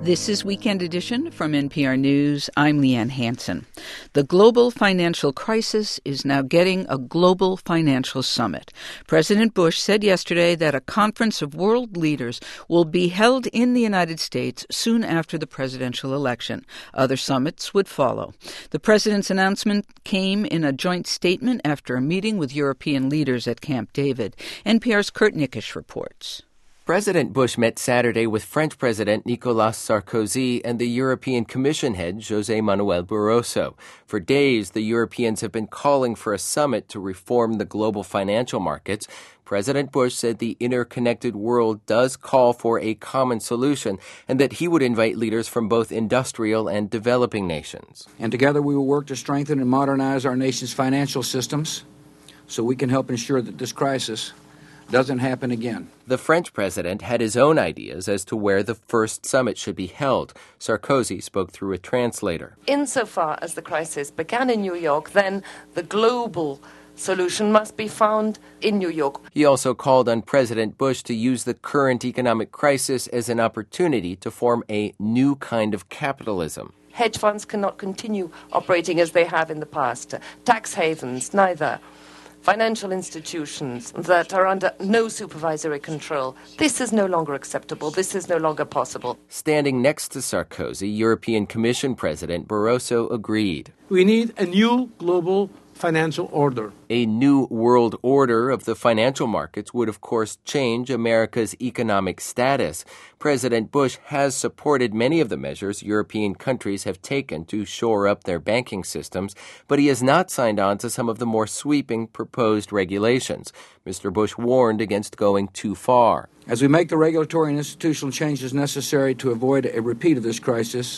This is Weekend Edition from NPR News. I'm Leanne Hansen. The global financial crisis is now getting a global financial summit. President Bush said yesterday that a conference of world leaders will be held in the United States soon after the presidential election. Other summits would follow. The president's announcement came in a joint statement after a meeting with European leaders at Camp David. NPR's Kurt Nickisch reports. President Bush met Saturday with French President Nicolas Sarkozy and the European Commission head José Manuel Barroso. For days, the Europeans have been calling for a summit to reform the global financial markets. President Bush said the interconnected world does call for a common solution and that he would invite leaders from both industrial and developing nations. And together we will work to strengthen and modernize our nation's financial systems so we can help ensure that this crisis doesn't happen again. The French president had his own ideas as to where the first summit should be held. Sarkozy spoke through a translator. Insofar as the crisis began in New York, then the global solution must be found in New York. He also called on President Bush to use the current economic crisis as an opportunity to form a new kind of capitalism. Hedge funds cannot continue operating as they have in the past. Tax havens, neither. Financial institutions that are under no supervisory control. This is no longer acceptable. This is no longer possible. Standing next to Sarkozy, European Commission President Barroso agreed. We need a new global financial order. A new world order of the financial markets would, of course, change America's economic status. President Bush has supported many of the measures European countries have taken to shore up their banking systems, but he has not signed on to some of the more sweeping proposed regulations. Mr. Bush warned against going too far. As we make the regulatory and institutional changes necessary to avoid a repeat of this crisis,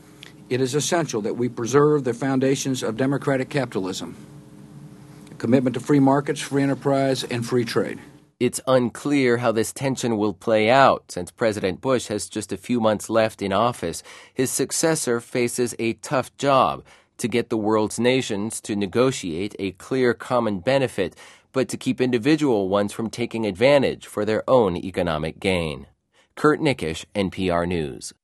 it is essential that we preserve the foundations of democratic capitalism, a commitment to free markets, free enterprise, and free trade. It's unclear how this tension will play out since President Bush has just a few months left in office. His successor faces a tough job to get the world's nations to negotiate a clear common benefit, but to keep individual ones from taking advantage for their own economic gain. Kurt Nickisch, NPR News.